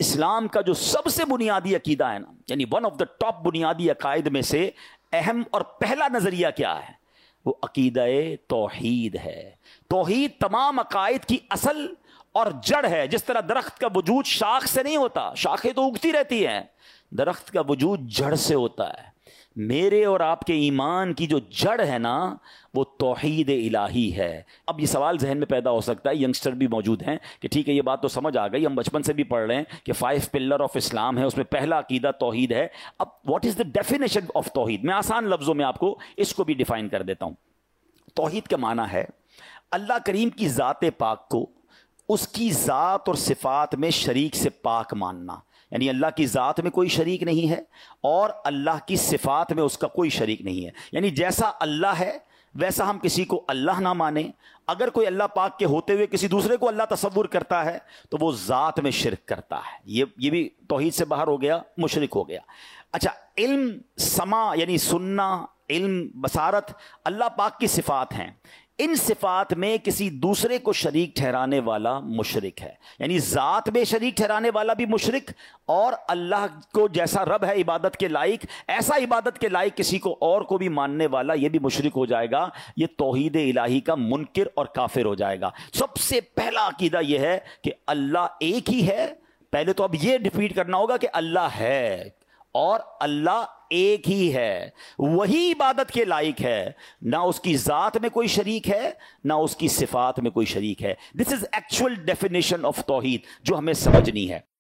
اسلام کا جو سب سے بنیادی عقیدہ ہے نا، یعنی ون آف دا ٹاپ بنیادی عقائد میں سے اہم اور پہلا نظریہ کیا ہے؟ وہ عقیدہ توحید ہے۔ توحید تمام عقائد کی اصل اور جڑ ہے۔ جس طرح درخت کا وجود شاخ سے نہیں ہوتا، شاخیں تو اگتی رہتی ہیں، درخت کا وجود جڑ سے ہوتا ہے۔ میرے اور آپ کے ایمان کی جو جڑ ہے نا، وہ توحید الہی ہے۔ اب یہ سوال ذہن میں پیدا ہو سکتا ہے، ینگسٹر بھی موجود ہیں کہ ٹھیک ہے یہ بات تو سمجھ آ گئی، ہم بچپن سے بھی پڑھ رہے ہیں کہ 5 پلر آف اسلام ہے، اس میں پہلا عقیدہ توحید ہے۔ اب what is the definition of توحید؟ میں آسان لفظوں میں آپ کو اس کو بھی ڈیفائن کر دیتا ہوں۔ توحید کا معنی ہے اللہ کریم کی ذات پاک کو اس کی ذات اور صفات میں شریک سے پاک ماننا، یعنی اللہ کی ذات میں کوئی شریک نہیں ہے اور اللہ کی صفات میں اس کا کوئی شریک نہیں ہے، یعنی جیسا اللہ ہے ویسا ہم کسی کو اللہ نہ مانیں۔ اگر کوئی اللہ پاک کے ہوتے ہوئے کسی دوسرے کو اللہ تصور کرتا ہے تو وہ ذات میں شرک کرتا ہے، یہ بھی توحید سے باہر ہو گیا، مشرک ہو گیا۔ اچھا، علم، سمع یعنی سننا، علم، بصارت اللہ پاک کی صفات ہیں، ان صفات میں کسی دوسرے کو شریک ٹھہرانے والا مشرک ہے، یعنی ذات میں شریک ٹھہرانے والا بھی مشرک، اور اللہ کو جیسا رب ہے عبادت کے لائق ایسا عبادت کے لائق کسی کو اور کو بھی ماننے والا یہ بھی مشرک ہو جائے گا، یہ توحید الہی کا منکر اور کافر ہو جائے گا۔ سب سے پہلا عقیدہ یہ ہے کہ اللہ ایک ہی ہے۔ پہلے تو اب یہ ڈیفیٹ کرنا ہوگا کہ اللہ ہے اور اللہ ایک ہی ہے، وہی عبادت کے لائق ہے، نہ اس کی ذات میں کوئی شریک ہے نہ اس کی صفات میں کوئی شریک ہے۔ This is actual definition of توحید جو ہمیں سمجھنی ہے۔